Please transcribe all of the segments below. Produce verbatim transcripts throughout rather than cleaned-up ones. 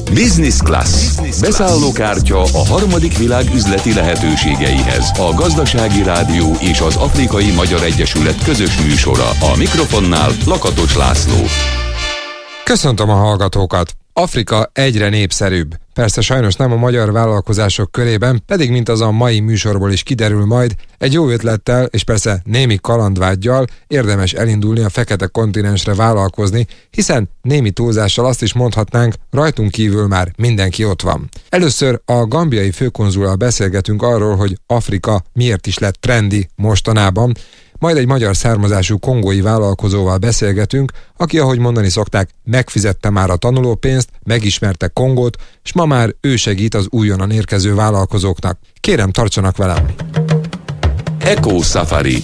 Business Class. Beszállókártya a harmadik világ üzleti lehetőségeihez. A Gazdasági Rádió és az Afrikai Magyar Egyesület közös műsora. A mikrofonnál Lakatos László. Köszöntöm a hallgatókat! Afrika egyre népszerűbb. Persze sajnos nem a magyar vállalkozások körében, pedig mint az a mai műsorból is kiderül majd, egy jó ötlettel és persze némi kalandvággyal érdemes elindulni a fekete kontinensre vállalkozni, hiszen némi túlzással azt is mondhatnánk, rajtunk kívül már mindenki ott van. Először a gambiai főkonzullal beszélgetünk arról, hogy Afrika miért is lett trendi mostanában, majd egy magyar származású kongói vállalkozóval beszélgetünk, aki, ahogy mondani szokták, megfizette már a tanulópénzt, megismerte Kongót, és ma már ő segít az újonnan érkező vállalkozóknak. Kérem, tartsanak velem! Eco Safari.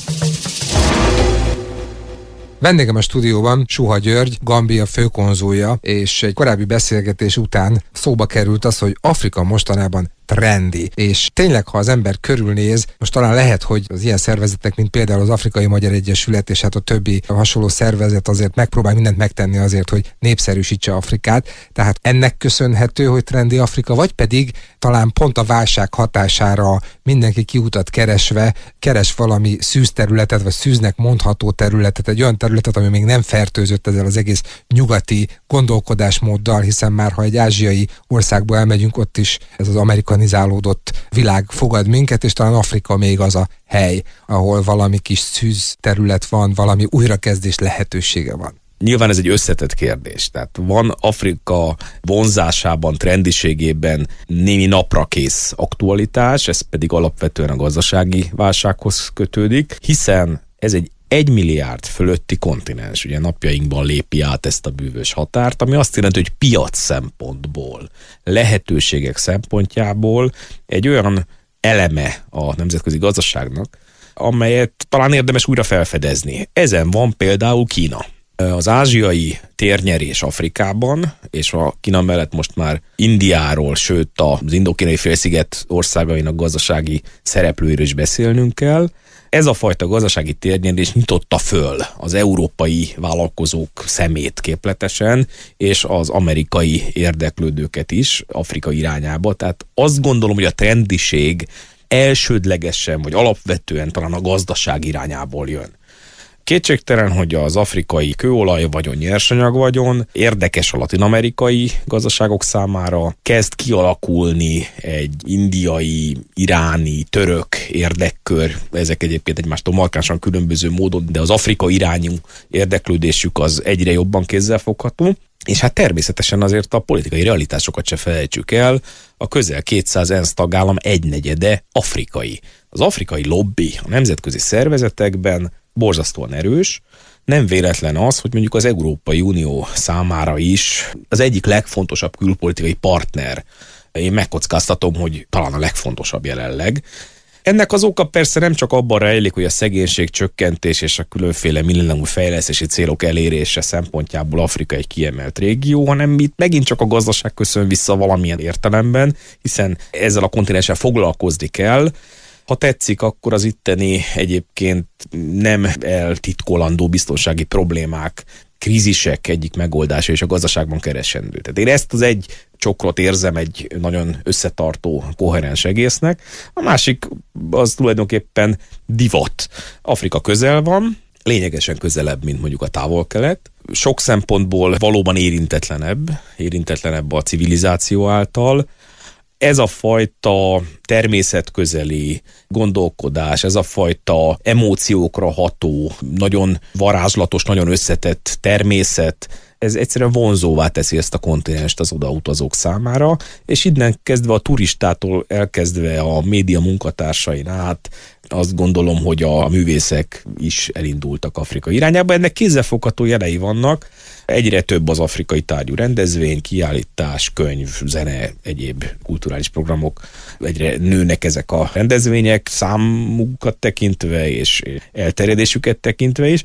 Vendégem a stúdióban Suha György, Gambia főkonzulja, és egy korábbi beszélgetés után szóba került az, hogy Afrika mostanában trendi, és tényleg, ha az ember körülnéz, most talán lehet, hogy az ilyen szervezetek, mint például az Afrikai Magyar Egyesület és hát a többi hasonló szervezet azért megpróbál mindent megtenni azért, hogy népszerűsítse Afrikát, tehát ennek köszönhető, hogy trendi Afrika, vagy pedig talán pont a válság hatására mindenki kiutat keresve, keres valami szűz területet, vagy szűznek mondható területet, egy olyan területet, ami még nem fertőzött ezzel az egész nyugati gondolkodásmóddal, hiszen már ha egy ázsiai országba elmegyünk, ott is ez az amerikanizálódott világ fogad minket, és talán Afrika még az a hely, ahol valami kis szűz terület van, valami újrakezdés lehetősége van. Nyilván ez egy összetett kérdés. Tehát van Afrika vonzásában, trendiségében némi naprakész aktualitás, ez pedig alapvetően a gazdasági válsághoz kötődik, hiszen ez egy egy milliárd fölötti kontinens, ugye napjainkban lépi át ezt a bűvös határt, ami azt jelenti, hogy piac szempontból, lehetőségek szempontjából egy olyan eleme a nemzetközi gazdaságnak, amelyet talán érdemes újra felfedezni. Ezen van például Kína. Az ázsiai térnyerés Afrikában, és a Kína mellett most már Indiáról, sőt az Indokínai félsziget országainak gazdasági szereplőiről is beszélnünk kell. Ez a fajta gazdasági térnyerés nyitotta föl az európai vállalkozók szemét képletesen, és az amerikai érdeklődőket is Afrika irányába. Tehát azt gondolom, hogy a trendiség elsődlegesen, vagy alapvetően talán a gazdaság irányából jön. Kétségtelen, hogy az afrikai kőolaj vagyon, nyersanyag vagyon érdekes a latin-amerikai gazdaságok számára, kezd kialakulni egy indiai, iráni, török érdekkör, ezek egyébként egymástól markánsan különböző módon, de az Afrika irányú érdeklődésük az egyre jobban kézzelfogható. És hát természetesen azért a politikai realitásokat se felejtsük el, a közel kétszáz ENSZ tagállam egynegyede afrikai. Az afrikai lobby a nemzetközi szervezetekben borzasztóan erős. Nem véletlen az, hogy mondjuk az Európai Unió számára is az egyik legfontosabb külpolitikai partner. Én megkockáztatom, hogy talán a legfontosabb jelenleg. Ennek az oka persze nem csak abban rejlik, hogy a szegénység csökkentés és a különféle millenniumi fejlesztési célok elérése szempontjából Afrika egy kiemelt régió, hanem itt megint csak a gazdaság köszön vissza valamilyen értelemben, hiszen ezzel a kontinenssel foglalkozni kell. Ha tetszik, akkor az itteni egyébként nem eltitkolandó biztonsági problémák, krízisek egyik megoldása és a gazdaságban keresendő. Tehát én ezt az egy csokrot érzem egy nagyon összetartó, koherens egésznek. A másik az tulajdonképpen divat. Afrika közel van, lényegesen közelebb, mint mondjuk a távol-kelet. Sok szempontból valóban érintetlenebb, érintetlenebb a civilizáció által. Ez a fajta természetközeli gondolkodás, ez a fajta emóciókra ható, nagyon varázslatos, nagyon összetett természet, ez egyszerűen vonzóvá teszi ezt a kontinenst az odautazók számára, és innen kezdve a turistától elkezdve a média munkatársain át, azt gondolom, hogy a művészek is elindultak Afrika irányába. Ennek kézzelfogható jelei vannak. Egyre több az afrikai tárgyú rendezvény, kiállítás, könyv, zene, egyéb kulturális programok. Egyre nőnek ezek a rendezvények számukat tekintve és elterjedésüket tekintve is.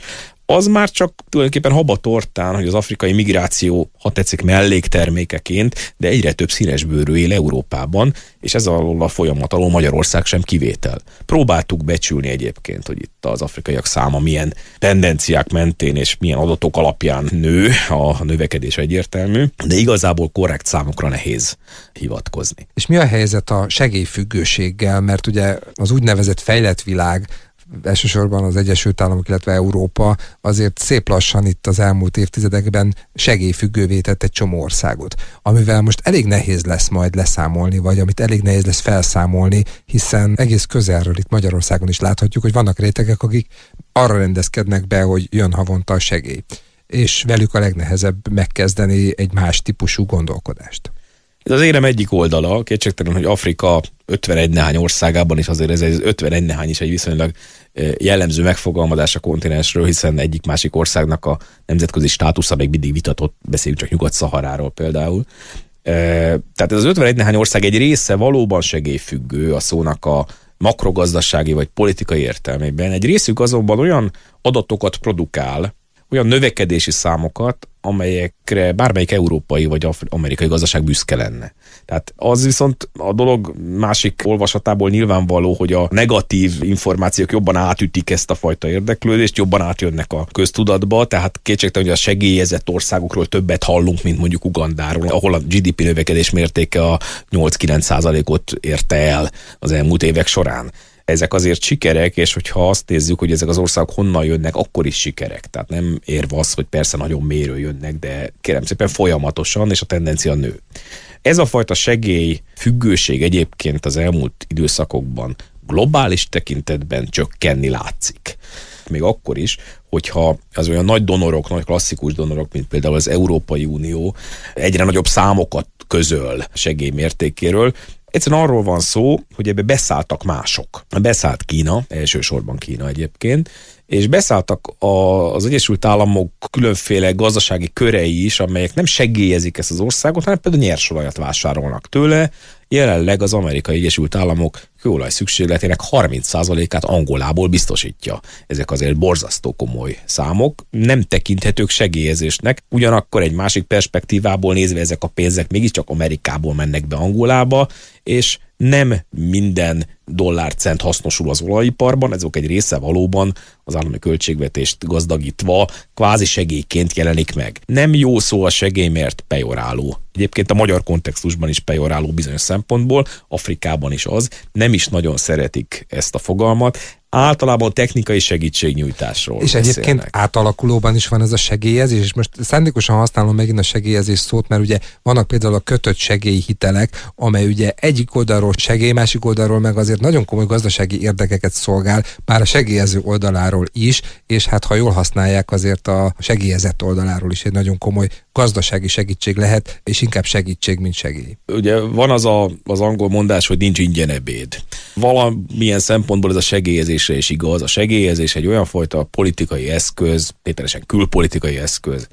az már csak tulajdonképpen habatortán, hogy az afrikai migráció, ha tetszik, melléktermékeként, de egyre több színesbőrű él Európában, és ez alól a folyamat alól Magyarország sem kivétel. Próbáltuk becsülni egyébként, hogy itt az afrikaiak száma milyen tendenciák mentén és milyen adatok alapján nő, a növekedés egyértelmű, de igazából korrekt számokra nehéz hivatkozni. És mi a helyzet a segélyfüggőséggel, mert ugye az úgynevezett fejlett világ, elsősorban az Egyesült Államok, illetve Európa azért szép lassan itt az elmúlt évtizedekben segélyfüggővé tett egy csomó országot, amivel most elég nehéz lesz majd leszámolni, vagy amit elég nehéz lesz felszámolni, hiszen egész közelről itt Magyarországon is láthatjuk, hogy vannak rétegek, akik arra rendezkednek be, hogy jön havonta a segély, és velük a legnehezebb megkezdeni egy más típusú gondolkodást. Ez az érem egyik oldala, kétségtelen, hogy Afrika ötvenegy nehány országában is azért ez ötvenegy nehány is egy viszonylag jellemző megfogalmazás a kontinensről, hiszen egyik másik országnak a nemzetközi státusza még mindig vitatott, beszéljünk csak Nyugat-Szaharáról például. Tehát ez az ötvenegy nehány ország egy része valóban segélyfüggő a szónak a makrogazdasági vagy politikai értelmében. Egy részük azonban olyan adatokat produkál, olyan növekedési számokat, amelyekre bármelyik európai vagy amerikai gazdaság büszke lenne. Tehát az viszont a dolog másik olvasatából nyilvánvaló, hogy a negatív információk jobban átütik ezt a fajta érdeklődést, jobban átjönnek a köztudatba, tehát kétségtelen, hogy a segélyezett országokról többet hallunk, mint mondjuk Ugandáról, ahol a gé dé pé növekedés mértéke a nyolc-kilenc százalékot érte el az elmúlt évek során. Ezek azért sikerek, és hogyha azt nézzük, hogy ezek az országok honnan jönnek, akkor is sikerek. Tehát nem érve az, hogy persze nagyon mélyről jönnek, de kérem szépen folyamatosan, és a tendencia nő. Ez a fajta segély függőség egyébként az elmúlt időszakokban globális tekintetben csökkenni látszik. Még akkor is, hogyha az olyan nagy donorok, nagy klasszikus donorok, mint például az Európai Unió egyre nagyobb számokat közöl segély mértékéről. Egyszerűen arról van szó, hogy ebbe beszálltak mások. Beszállt Kína, elsősorban Kína egyébként, és beszálltak az Egyesült Államok különféle gazdasági körei is, amelyek nem segélyezik ezt az országot, hanem például nyersolajat vásárolnak tőle. Jelenleg az Amerikai Egyesült Államok kőolaj szükségletének harminc százalékát Angolából biztosítja. Ezek azért borzasztó komoly számok, nem tekinthetők segélyezésnek, ugyanakkor egy másik perspektívából nézve ezek a pénzek mégiscsak Amerikából mennek be Angolába, és nem minden dollárcent hasznosul az olajiparban, ezek egy része valóban az állami költségvetést gazdagítva kvázi segélyként jelenik meg. Nem jó szó a segély, mert pejoráló. Egyébként a magyar kontextusban is pejoráló bizonyos szempontból, Afrikában is az, nem is nagyon szeretik ezt a fogalmat, általában technikai segítségnyújtásról És beszélnek. egyébként átalakulóban is van ez a segélyezés, és most szándékosan használom megint a segélyezés szót, mert ugye vannak például a kötött segélyhitelek, amely ugye egyik oldalról segély, másik oldalról meg azért nagyon komoly gazdasági érdekeket szolgál, bár a segélyező oldaláról is, és hát ha jól használják, azért a segélyezett oldaláról is egy nagyon komoly gazdasági segítség lehet, és inkább segítség, mint segély. Ugye van az a, az angol mondás, hogy nincs ingyen ebéd. Valamilyen szempontból ez a segélyezésre is igaz. A segélyezés egy olyan fajta politikai eszköz, tételesen külpolitikai eszköz,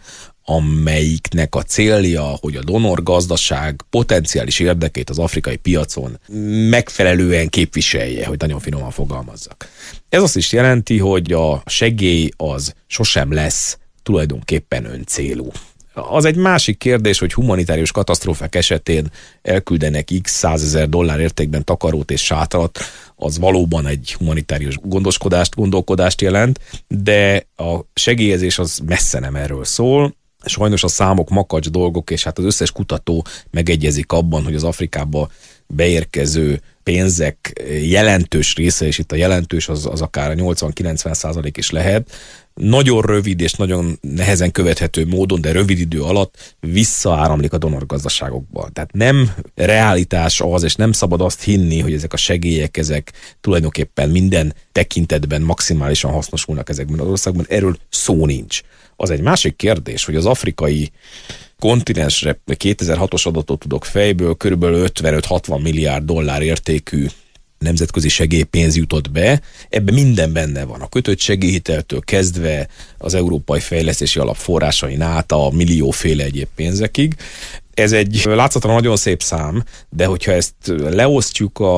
amelyiknek a célja, hogy a donor gazdaság potenciális érdekét az afrikai piacon megfelelően képviselje, hogy nagyon finoman fogalmazzak. Ez azt is jelenti, hogy a segély az sosem lesz tulajdonképpen öncélú. Az egy másik kérdés, hogy humanitárius katasztrófák esetén elküldenek x százezer dollár értékben takarót és sátrat, az valóban egy humanitárius gondoskodást, gondolkodást jelent, de a segélyezés az messze nem erről szól. Sajnos a számok makacs dolgok, és hát az összes kutató megegyezik abban, hogy az Afrikába beérkező pénzek jelentős része, és itt a jelentős az, az akár nyolcvan-kilencven százalék is lehet, nagyon rövid és nagyon nehezen követhető módon, de rövid idő alatt visszaáramlik a donorgazdaságokba. Tehát nem realitás az, és nem szabad azt hinni, hogy ezek a segélyek, ezek tulajdonképpen minden tekintetben maximálisan hasznosulnak ezekben az országban. Erről szó nincs. Az egy másik kérdés, hogy az afrikai kontinensre kétezer-hatos adatot tudok fejből, körülbelül ötvenöt-hatvan milliárd dollár értékű nemzetközi segélypénz jutott be, ebben minden benne van. A kötött segélyhiteltől kezdve az Európai Fejlesztési Alap forrásain át a millióféle egyéb pénzekig. Ez egy látszatlan nagyon szép szám, de hogyha ezt leosztjuk a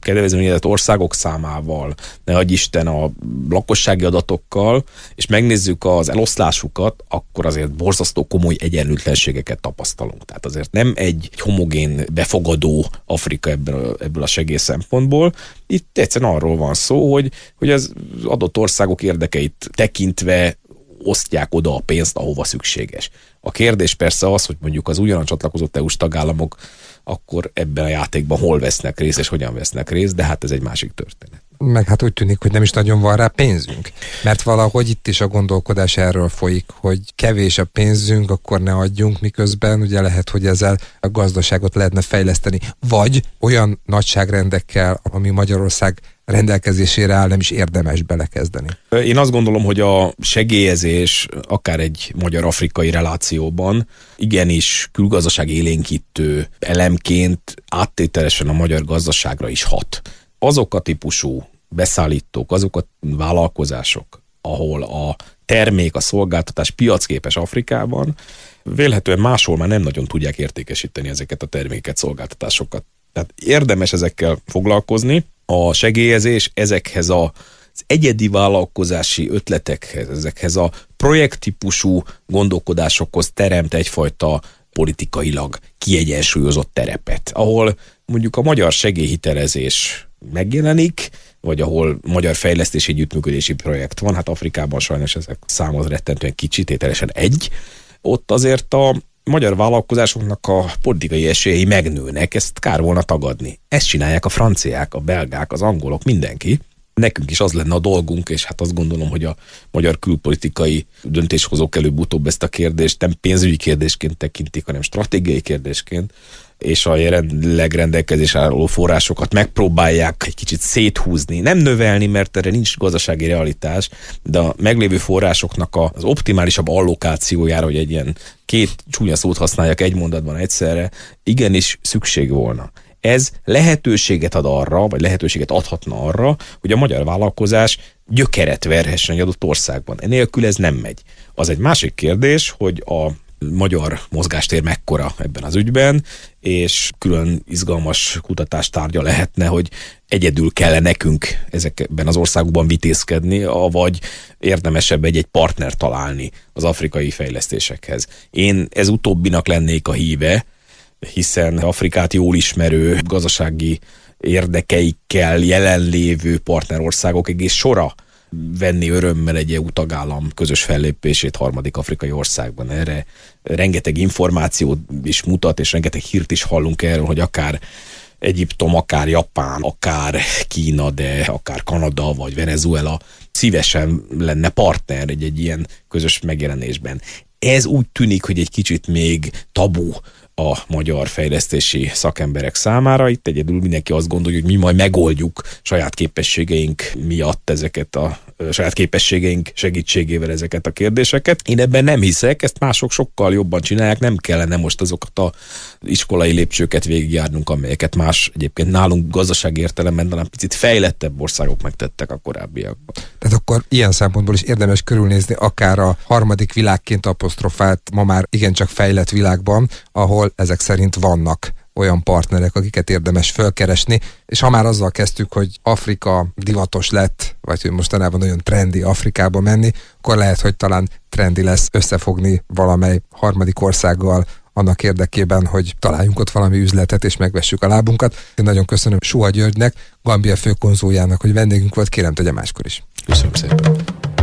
kedvezményezett országok számával, ne adj Isten a lakossági adatokkal, és megnézzük az eloszlásukat, akkor azért borzasztó komoly egyenlőtlenségeket tapasztalunk. Tehát azért nem egy homogén, befogadó Afrika ebből, ebből a segély szempontból. Itt egyszerűen arról van szó, hogy, hogy az adott országok érdekeit tekintve osztják oda a pénzt, ahova szükséges. A kérdés persze az, hogy mondjuk az újonnan csatlakozott é u-s tagállamok akkor ebben a játékban hol vesznek részt, és hogyan vesznek részt, de hát ez egy másik történet. Meg hát úgy tűnik, hogy nem is nagyon van rá pénzünk. Mert valahogy itt is a gondolkodás erről folyik, hogy kevés a pénzünk, akkor ne adjunk, miközben ugye lehet, hogy ezzel a gazdaságot lehetne fejleszteni. Vagy olyan nagyságrendekkel, ami Magyarország rendelkezésére áll, nem is érdemes belekezdeni. Én azt gondolom, hogy a segélyezés akár egy magyar-afrikai relációban igenis külgazdaság élénkítő elemként áttételesen a magyar gazdaságra is hat. Azok a típusú beszállítók, azok a vállalkozások, ahol a termék, a szolgáltatás piacképes Afrikában, vélhetően máshol már nem nagyon tudják értékesíteni ezeket a terméket, szolgáltatásokat. Tehát érdemes ezekkel foglalkozni. A segélyezés ezekhez a az egyedi vállalkozási ötletekhez, ezekhez a projekttípusú gondolkodásokhoz teremt egyfajta politikailag kiegyensúlyozott terepet, ahol mondjuk a magyar segélyhitelezés megjelenik, vagy ahol magyar fejlesztési együttműködési projekt van, hát Afrikában sajnos ezek számoz rettentően kicsi, tételesen egy, ott azért a magyar vállalkozásoknak a politikai esélyei megnőnek, ezt kár volna tagadni. Ezt csinálják a franciák, a belgák, az angolok, mindenki. Nekünk is az lenne a dolgunk, és hát azt gondolom, hogy a magyar külpolitikai döntéshozók előbb-utóbb ezt a kérdést nem pénzügyi kérdésként tekintik, hanem stratégiai kérdésként, és a jelenleg rendelkezésre álló forrásokat megpróbálják egy kicsit széthúzni, nem növelni, mert erre nincs gazdasági realitás, de a meglévő forrásoknak az optimálisabb allokációjára, hogy egy ilyen két csúnya szót használjak egy mondatban egyszerre, igenis szükség volna. Ez lehetőséget ad arra, vagy lehetőséget adhatna arra, hogy a magyar vállalkozás gyökeret verhessen egy adott országban. Enélkül ez nem megy. Az egy másik kérdés, hogy a magyar mozgástér mekkora ebben az ügyben, és külön izgalmas kutatástárgya lehetne, hogy egyedül kell nekünk ezekben az országokban vitézkedni, vagy érdemesebb egy-egy partner találni az afrikai fejlesztésekhez. Én ez utóbbinak lennék a híve, hiszen Afrikát jól ismerő, gazdasági érdekeikkel jelenlévő partnerországok egész sora venni örömmel egy é u tagállam közös fellépését harmadik afrikai országban. Erre rengeteg információt is mutat, és rengeteg hírt is hallunk erről, hogy akár Egyiptom, akár Japán, akár Kína, de akár Kanada vagy Venezuela szívesen lenne partner egy, egy ilyen közös megjelenésben. Ez úgy tűnik, hogy egy kicsit még tabu a magyar fejlesztési szakemberek számára. Itt egyedül mindenki azt gondolja, hogy mi majd megoldjuk saját képességeink miatt ezeket a saját képességeink segítségével ezeket a kérdéseket. Én ebben nem hiszek, ezt mások sokkal jobban csinálják, nem kellene most azokat az iskolai lépcsőket végigjárnunk, amelyeket más egyébként nálunk gazdasági értelemben talán picit fejlettebb országok megtettek a korábbiakban. Tehát akkor ilyen szempontból is érdemes körülnézni akár a harmadik világként apostrofált, ma már igencsak fejlett világban, ahol ezek szerint vannak olyan partnerek, akiket érdemes fölkeresni, és ha már azzal kezdtük, hogy Afrika divatos lett, vagy hogy mostanában nagyon trendi Afrikába menni, akkor lehet, hogy talán trendi lesz összefogni valamely harmadik országgal annak érdekében, hogy találjunk ott valami üzletet, és megvessük a lábunkat. Én nagyon köszönöm Suha Györgynek, Gambia főkonzuljának, hogy vendégünk volt, kérem tegye máskor is. Köszönöm szépen.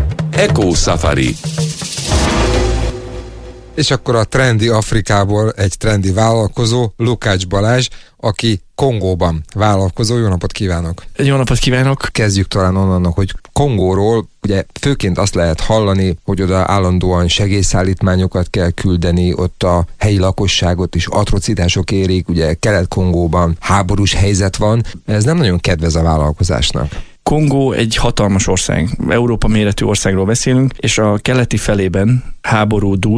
Eco Safari. És akkor a trendi Afrikából egy trendi vállalkozó, Lukács Balázs, aki Kongóban vállalkozó. Jó napot kívánok! Jó napot kívánok! Kezdjük talán onnan, hogy Kongóról ugye főként azt lehet hallani, hogy oda állandóan segélyszállítmányokat kell küldeni, ott a helyi lakosságot is atrocitások érik, ugye Kelet-Kongóban háborús helyzet van. Ez nem nagyon kedvez a vállalkozásnak. Kongó egy hatalmas ország, Európa méretű országról beszélünk, és a keleti felében háború dúlt,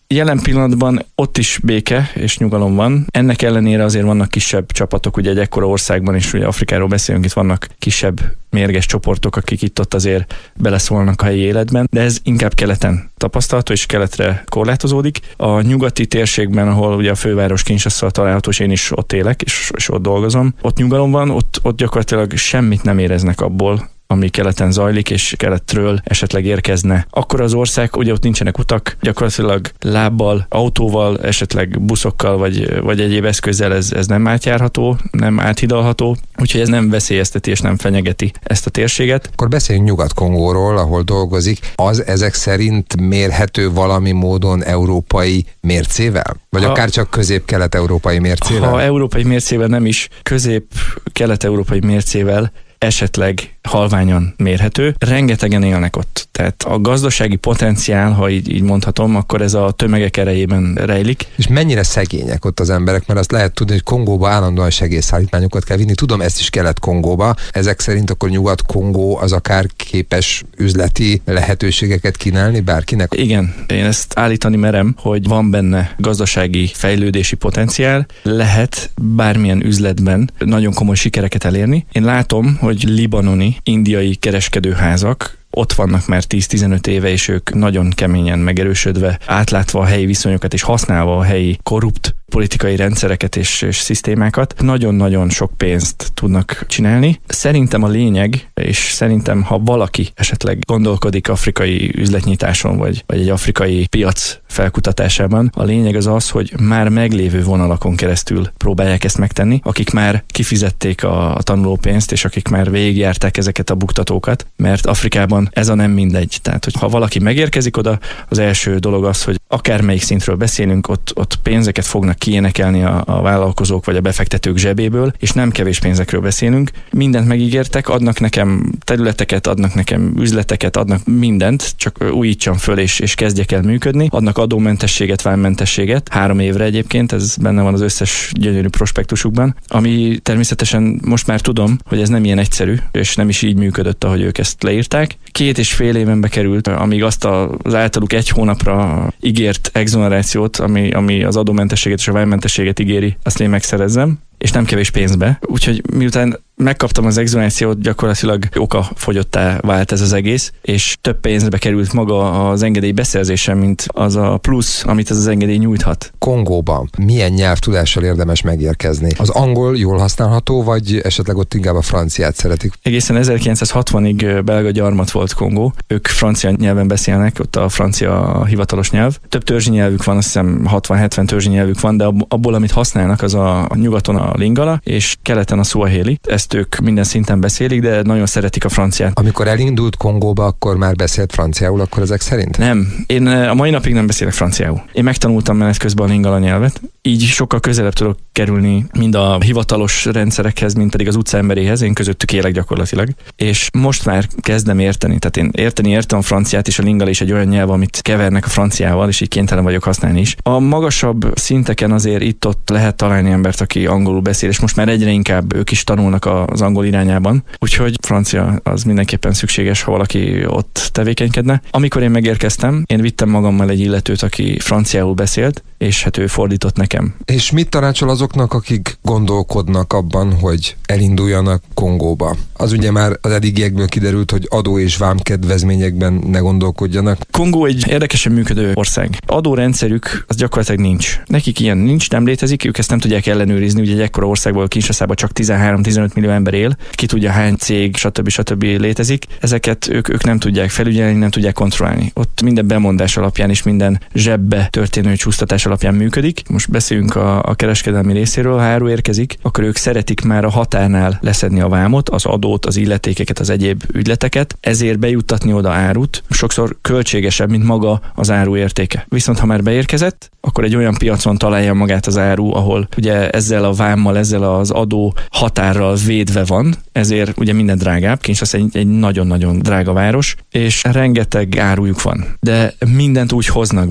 Jelen pillanatban ott is béke és nyugalom van. Ennek ellenére azért vannak kisebb csapatok, ugye egy ekkora országban is, ugye Afrikáról beszélünk, itt vannak kisebb mérges csoportok, akik itt-ott azért beleszólnak a helyi életben, de ez inkább keleten tapasztalható, és keletre korlátozódik. A nyugati térségben, ahol ugye a főváros Kinshasa található, és én is ott élek, és, és ott dolgozom, ott nyugalom van, ott, ott gyakorlatilag semmit nem éreznek abból, ami keleten zajlik, és keletről esetleg érkezne. Akkor az ország, ugye ott nincsenek utak, gyakorlatilag lábbal, autóval, esetleg buszokkal, vagy, vagy egyéb eszközzel ez, ez nem átjárható, nem áthidalható, úgyhogy ez nem veszélyezteti és nem fenyegeti ezt a térséget. Akkor beszéljünk Nyugat-Kongóról, ahol dolgozik. Az ezek szerint mérhető valami módon európai mércével? Vagy ha, akár csak közép-kelet-európai mércével? Ha európai mércével nem is, közép-kelet-európai mércével esetleg halványan mérhető. Rengetegen élnek ott. Tehát a gazdasági potenciál, ha így, így mondhatom, akkor ez a tömegek erejében rejlik. És mennyire szegények ott az emberek, mert azt lehet tudni, hogy Kongóba állandóan segélyszállítmányokat kell vinni. Tudom, ezt is Kelet-Kongóba. Ezek szerint akkor Nyugat-Kongó az akár képes üzleti lehetőségeket kínálni bárkinek? Igen, én ezt állítani merem, hogy van benne gazdasági fejlődési potenciál. Lehet bármilyen üzletben nagyon komoly sikereket elérni. Én látom, hogy libanoni, indiai kereskedőházak ott vannak már tíz-tizenöt éve, és ők nagyon keményen megerősödve, átlátva a helyi viszonyokat, és használva a helyi korrupt politikai rendszereket és, és szisztémákat, nagyon-nagyon sok pénzt tudnak csinálni. Szerintem a lényeg, és szerintem, ha valaki esetleg gondolkodik afrikai üzletnyitáson, vagy, vagy egy afrikai piac felkutatásában, a lényeg az az, hogy már meglévő vonalakon keresztül próbálják ezt megtenni, akik már kifizették a, a tanulópénzt, és akik már végigjárták ezeket a buktatókat, mert Afrikában ez a nem mindegy. Tehát, hogy ha valaki megérkezik oda, az első dolog az, hogy akármelyik szintről beszélünk, ott, ott pénzeket fognak kiénekelni a, a vállalkozók vagy a befektetők zsebéből, és nem kevés pénzekről beszélünk. Mindent megígértek, adnak nekem területeket, adnak nekem üzleteket, adnak mindent, csak újítsam föl és, és kezdjek el működni. Adnak adómentességet, vámmentességet, három évre egyébként, ez benne van az összes gyönyörű prospektusukban, ami természetesen most már tudom, hogy ez nem ilyen egyszerű, és nem is így működött, ahogy ők ezt leírták. Két és fél éven bekerült, amíg azt az általuk egy hónapra ígért exonerációt, ami, ami az adómentességet és a vámmentességet ígéri, azt én megszerezzem, és nem kevés pénzbe. Úgyhogy miután megkaptam az exonerációt, gyakorlatilag okafogyottá vált ez az egész, és több pénzbe került maga az engedély beszerzése, mint az a plusz, amit ez az engedély nyújthat. Kongóban milyen nyelvtudással érdemes megérkezni? Az angol jól használható, vagy esetleg ott inkább a franciát szeretik? Egészen ezerkilencszázhatvanig belga gyarmat volt Kongó. Ők francia nyelven beszélnek, ott a francia a hivatalos nyelv. Több törzsi nyelvük van, azt hiszem hatvan-hetven törzsi nyelvük van, de abból, amit használnak, az a nyugaton a lingala, és keleten a szuahéli. Ezt ők minden szinten beszélik, de nagyon szeretik a franciát. Amikor elindult Kongóba, akkor már beszélt franciául, akkor ezek szerint? Nem. Én a mai napig nem beszélek franciául. Én megtanultam menet közben a lingala nyelvet, így sokkal közelebb tudok kerülni mind a hivatalos rendszerekhez, mind pedig az utcaemberéhez, én közöttük élek gyakorlatilag. És most már kezdem érteni, tehát én érteni értem a franciát, és a lingala is egy olyan nyelv, amit kevernek a franciával, és így kénytelen vagyok használni is. A magasabb szinteken azért itt-ott lehet találni embert, aki angolul beszél, és most már egyre inkább ők is tanulnak az angol irányában, úgyhogy francia az mindenképpen szükséges, ha valaki ott tevékenykedne. Amikor én megérkeztem, én vittem magammal egy illetőt, aki franciául beszélt, és hát ő fordított nekem. És mit tanácsol azoknak, akik gondolkodnak abban, hogy elinduljanak Kongóba? Az ugye már az eddigiekből kiderült, hogy adó és vámkedvezményekben ne gondolkodjanak. Kongó egy érdekesen működő ország. Adórendszerük az gyakorlatilag nincs. Nekik ilyen nincs, nem létezik, ők ezt nem tudják ellenőrizni, ugye egy ekkora országból, Kinshasában csak tizenhárom-tizenöt millió ember él, ki tudja hány cég, stb. stb. Létezik. Ezeket ők, ők nem tudják felügyelni, nem tudják kontrollálni. Ott minden bemondás alapján és minden zsebbe történő csúsztatás alapján működik. Most beszéljünk a, a kereskedelmi részéről, ha áru érkezik, akkor ők szeretik már a határnál leszedni a vámot, az adót, az illetékeket, az egyéb ügyleteket, ezért bejuttatni oda árut sokszor költségesebb, mint maga az áru értéke. Viszont ha már beérkezett, akkor egy olyan piacon találja magát az áru, ahol ugye ezzel a vámmal, ezzel az adó határral védve van, ezért ugye minden drágább, Kinshasa egy, egy nagyon-nagyon drága város, és rengeteg árujuk van. De mindent úgy hoznak be.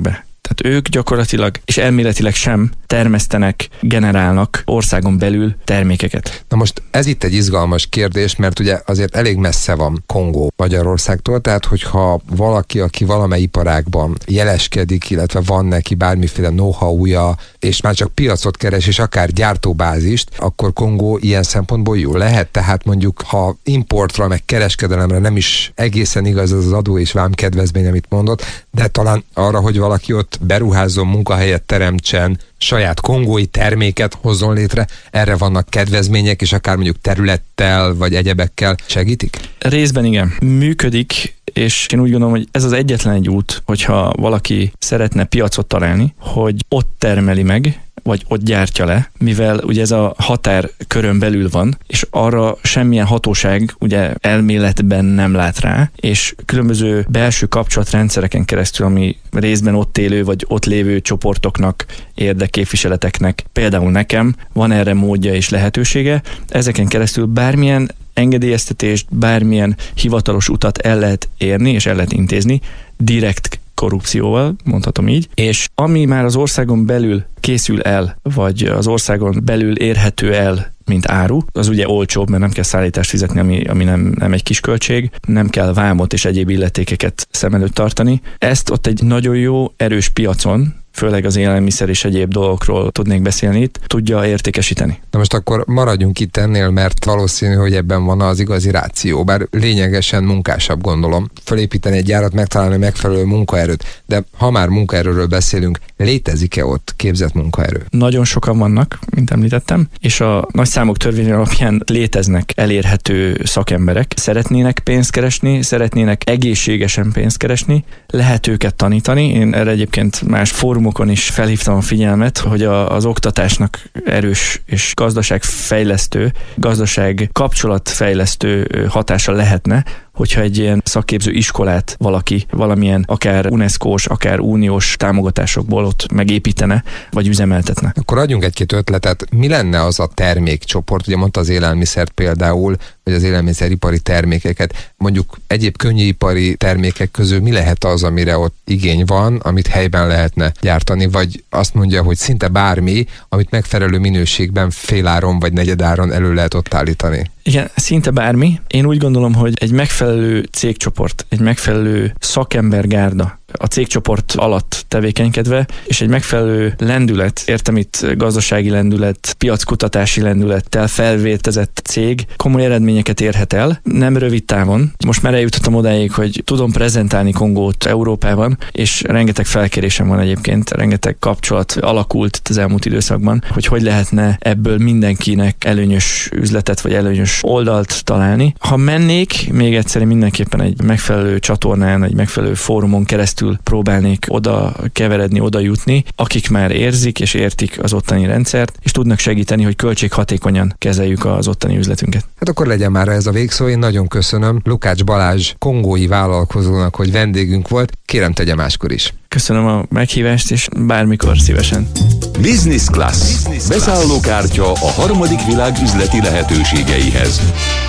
Tehát ők gyakorlatilag és elméletileg sem termesztenek, generálnak országon belül termékeket. Na most ez itt egy izgalmas kérdés, mert ugye azért elég messze van Kongó Magyarországtól, tehát hogyha valaki, aki valamely iparágban jeleskedik, illetve van neki bármiféle know-how-ja, és már csak piacot keres, és akár gyártóbázist, akkor Kongó ilyen szempontból jó lehet. Tehát mondjuk, ha importra, meg kereskedelemre nem is egészen igaz az az adó és vám kedvezmény, amit mondott, de talán arra, hogy valaki ott beruházzon, munkahelyet teremtsen, saját kongói terméket hozzon létre, erre vannak kedvezmények, és akár mondjuk területtel, vagy egyebekkel segítik? Részben igen. Működik, és én úgy gondolom, hogy ez az egyetlen egy út, hogyha valaki szeretne piacot találni, hogy ott termeli meg, vagy ott gyártja le, mivel ugye ez a határkörön belül van, és arra semmilyen hatóság ugye elméletben nem lát rá, és különböző belső kapcsolatrendszereken keresztül, ami részben ott élő, vagy ott lévő csoportoknak, érdekképviseleteknek, például nekem van erre módja és lehetősége, ezeken keresztül bármilyen engedélyeztetést, bármilyen hivatalos utat el lehet érni, és el lehet intézni, direkt korrupcióval, mondhatom így, és ami már az országon belül készül el, vagy az országon belül érhető el, mint áru, az ugye olcsóbb, mert nem kell szállítást fizetni, ami, ami nem, nem egy kis költség, nem kell vámot és egyéb illetékeket szem előtt tartani. Ezt ott egy nagyon jó, erős piacon, főleg az élelmiszer és egyéb dolgokról tudnék beszélni itt, tudja értékesíteni. Na most akkor maradjunk itt ennél, mert valószínű, hogy ebben van az igazi ráció, bár lényegesen munkásabb, gondolom. Felépíteni egy gyárat, megtalálni megfelelő munkaerőt, de ha már munkaerőről beszélünk, létezik-e ott képzett munkaerő? Nagyon sokan vannak, mint említettem, és a nagy számok törvény alapján léteznek elérhető szakemberek. Szeretnének pénzt keresni, szeretnének egészségesen pénzt keresni, lehet őket tanítani. Én erre egyébként más fórumokon is felhívtam a figyelmet, hogy a, az oktatásnak erős és gazdaságfejlesztő, gazdaság kapcsolatfejlesztő hatása lehetne, hogyha egy ilyen szakképző iskolát valaki valamilyen akár UNESCO-s, akár uniós támogatásokból ott megépítene, vagy üzemeltetne. Akkor adjunk egy-két ötletet. Mi lenne az a termékcsoport? Ugye mondta az élelmiszert például, vagy az élelmiszeripari termékeket. Mondjuk egyéb könnyűipari termékek közül mi lehet az, amire ott igény van, amit helyben lehetne gyártani, vagy azt mondja, hogy szinte bármi, amit megfelelő minőségben féláron vagy negyedáron elő lehet ott állítani? Igen, szinte bármi. Én úgy gondolom, hogy egy megfelelő cégcsoport, egy megfelelő szakembergárda a cégcsoport alatt tevékenykedve, és egy megfelelő lendület, értem itt gazdasági lendület, piackutatási lendülettel felvértezett cég komoly eredményeket érhet el, nem rövid távon. Most már eljutottam odáig, hogy tudom prezentálni Kongót Európában, és rengeteg felkérésem van egyébként, rengeteg kapcsolat alakult az elmúlt időszakban, hogy hogy lehetne ebből mindenkinek előnyös üzletet, vagy előnyös oldalt találni. Ha mennék, még egyszer mindenképpen egy megfelelő csatornán, egy megfelelő fórumon keresztül próbálnék oda keveredni, oda jutni, akik már érzik és értik az ottani rendszert, és tudnak segíteni, hogy költséghatékonyan kezeljük az ottani üzletünket. Hát akkor legyen már ez a végszó. Én nagyon köszönöm Lukács Balázs kongói vállalkozónak, hogy vendégünk volt. Kérem, tegye máskor is. Köszönöm a meghívást, és bármikor szívesen. Business Class. Beszállókártya a harmadik világ üzleti lehetőségeihez.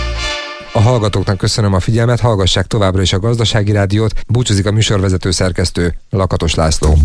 A hallgatóknak köszönöm a figyelmet, hallgassák továbbra is a Gazdasági Rádiót. Búcsúzik a műsorvezető szerkesztő, Lakatos László.